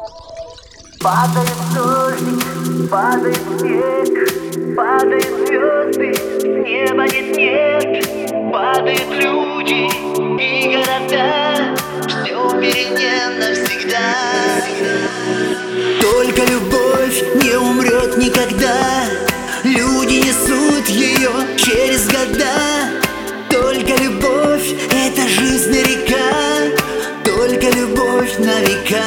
Падает дождик, падает снег, падают звезды, неба нет, падают люди и города. Все в мире не навсегда. Только любовь не умрет никогда. Люди несут ее через года. Только любовь — это жизнь река. Только любовь на века.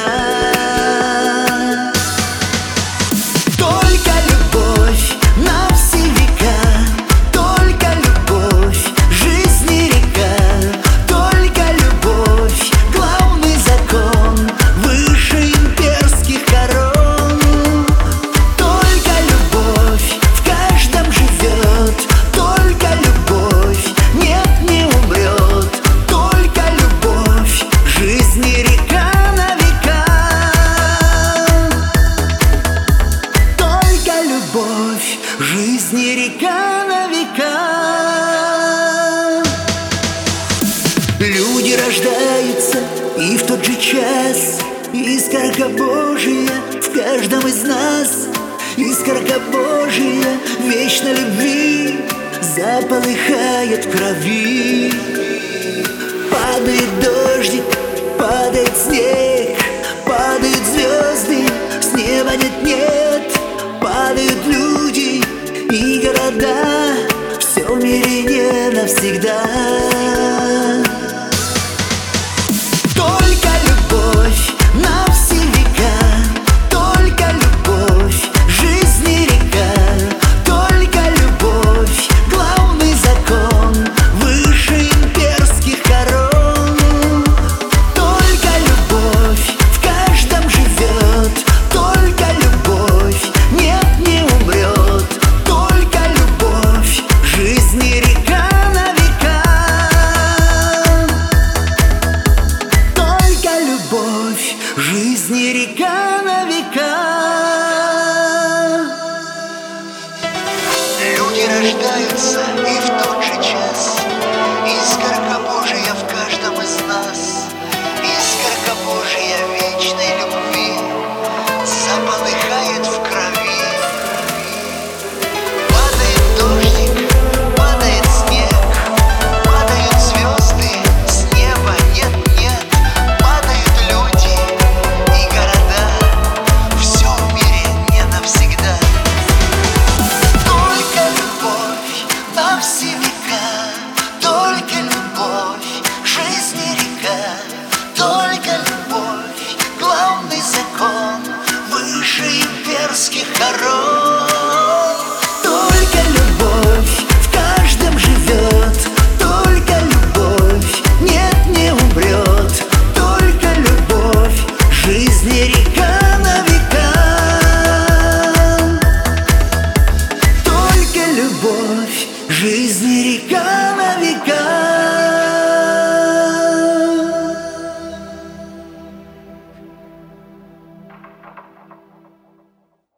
Только любовь на все века. Только любовь — жизнь река. Только любовь — главный закон выше имперских корон. Только любовь в каждом живет. Только любовь нет, не умрет. Только любовь — жизнь река на века. Только любовь — жизнь река на века. Люди рождаются, и в тот же час искорка Божия в каждом из нас. Искорка Божия вечной любви заполыхает в крови. Падает дождик, падает снег, падают звезды, с неба нет, падают люди и города. Все в мире не навсегда. Только любовь на все века. Только любовь — жизнь река. Только любовь — главный закон выше имперских корон. Только любовь в каждом живет. Только любовь нет, не умрет. Только любовь — жизнь река на века. Только любовь — жизнь река на века. Люди рождаются, и в тот же час искорка Божия в каждом из нас. Искорка Божия вечной любви заполыхает в крови. Падает дождик, падает снег, падают звезды, с неба нет, падают люди и города. Все в мире не навсегда. Только любовь на все века. Только любовь — жизнь река. Только любовь — главный закон выше имперских корон.